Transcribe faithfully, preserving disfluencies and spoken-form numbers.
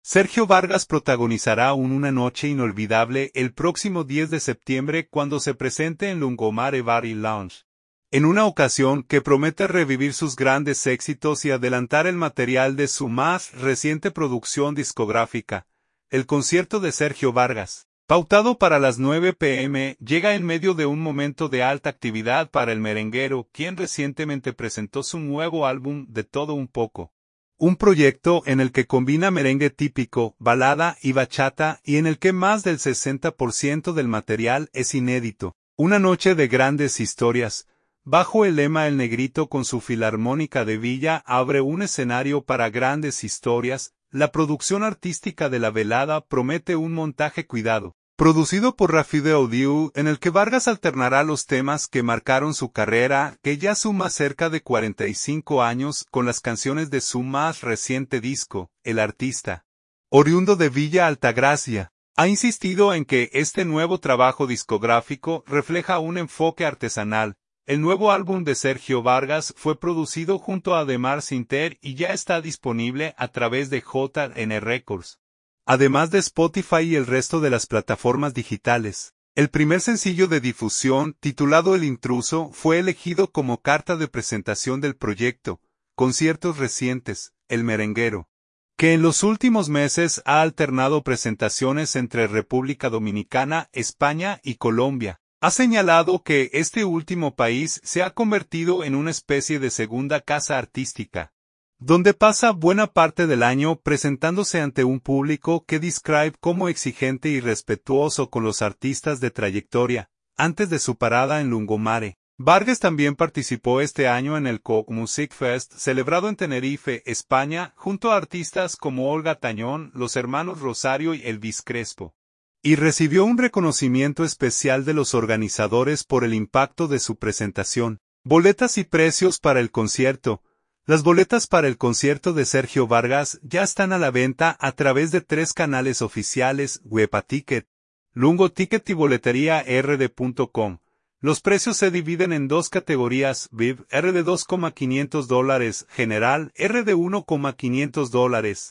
Sergio Vargas protagonizará un Una noche inolvidable el próximo diez de septiembre cuando se presente en Lungomare Bar y Lounge. En una ocasión que promete revivir sus grandes éxitos y adelantar el material de su más reciente producción discográfica, el concierto de Sergio Vargas, pautado para las nueve pe eme, llega en medio de un momento de alta actividad para el merenguero, quien recientemente presentó su nuevo álbum De Todo Un Poco. Un proyecto en el que combina merengue típico, balada y bachata y en el que más del sesenta por ciento del material es inédito. Una noche de grandes historias. Bajo el lema El Negrito con su Filarmónica de Villa abre un escenario para grandes historias. La producción artística de la velada promete un montaje cuidado, producido por Rafide Audio, en el que Vargas alternará los temas que marcaron su carrera, que ya suma cerca de cuarenta y cinco años, con las canciones de su más reciente disco. El artista, oriundo de Villa Altagracia, ha insistido en que este nuevo trabajo discográfico refleja un enfoque artesanal. El nuevo álbum de Sergio Vargas fue producido junto a Ademar Sinter y ya está disponible a través de J N Records, además de Spotify y el resto de las plataformas digitales. El primer sencillo de difusión, titulado El Intruso, fue elegido como carta de presentación del proyecto. Conciertos recientes, El Merenguero, que en los últimos meses ha alternado presentaciones entre República Dominicana, España y Colombia, ha señalado que este último país se ha convertido en una especie de segunda casa artística, donde pasa buena parte del año presentándose ante un público que describe como exigente y respetuoso con los artistas de trayectoria. Antes de su parada en Lungomare, Vargas también participó este año en el Coke Music Fest, celebrado en Tenerife, España, junto a artistas como Olga Tañón, los hermanos Rosario y Elvis Crespo, y recibió un reconocimiento especial de los organizadores por el impacto de su presentación. Boletas y precios para el concierto. Las boletas para el concierto de Sergio Vargas ya están a la venta a través de tres canales oficiales: Webaticket, Lungo Ticket y boletería r d punto com. Los precios se dividen en dos categorías: V I P, R de dos mil quinientos dólares, General, R de uno mil quinientos dólares.